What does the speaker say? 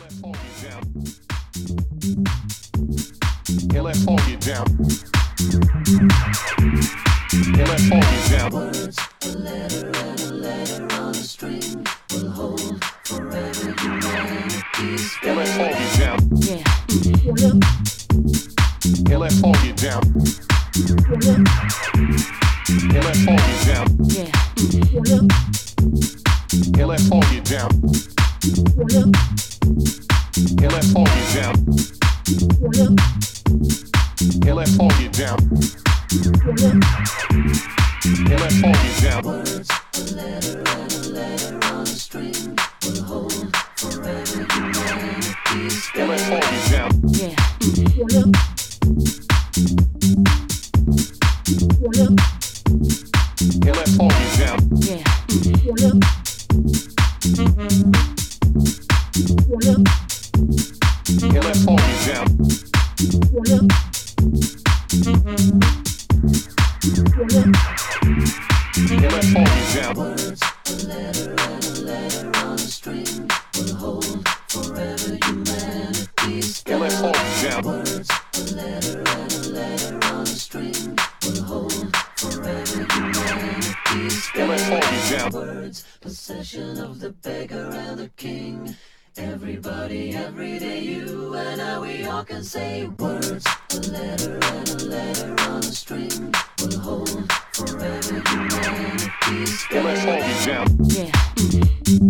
Words, a letter and a letter on a string will hold forever humanity's faith. Yeah. Words, a letter and a letter on a string will hold forever humanity's faith. Yeah. Yeah. Words, a letter and a letter on a string will hold forever humanity's faith. Words, a letter and a letter on a string will hold forever humanity's faith. Words, possession of the beggar and the king. Everybody, every day, you and I, we all can say words. A letter and a letter on a string will hold forever humanity's faith. Yeah.